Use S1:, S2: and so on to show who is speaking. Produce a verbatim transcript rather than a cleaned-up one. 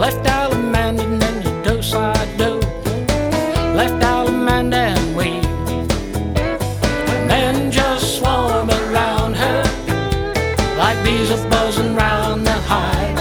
S1: Left Allemande and then you do side do. Left Allemande and we. Men just swarm around her like bees are buzzing round the hive.